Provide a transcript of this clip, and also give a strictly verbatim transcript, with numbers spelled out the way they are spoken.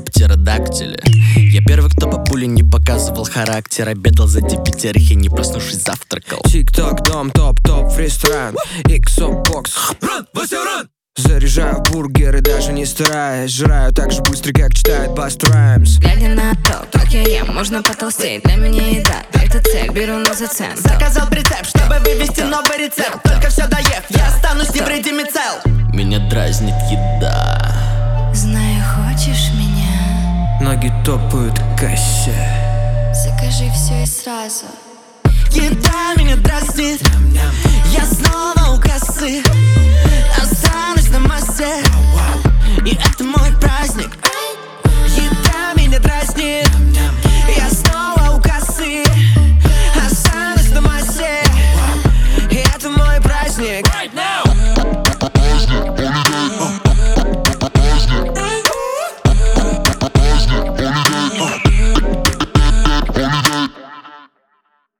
птеродактили. Я первый, кто бабуле не показывал характер. Обедал за девятерых и не проснувшись завтракал. Тик-ток, дом, топ-топ, ресторан, икс-бокс. Ран, Вася, ран! Заряжаю бургеры, даже не стараясь. Жраю так же быстро, как читает Busta Rhymes. Глядя на то, как я ем, можно потолстеть. Для меня еда, это цель, беру на зацен. Заказал прицеп, чтобы вывести новый рецепт. Только все доев, я останусь невредим и цел. Меня дразнит еда. Знаю, хочешь меня? Ноги топают к кассе. Закажи все и сразу. Еда меня дразнит. Я снова у кассы. Останусь на массе. И это мой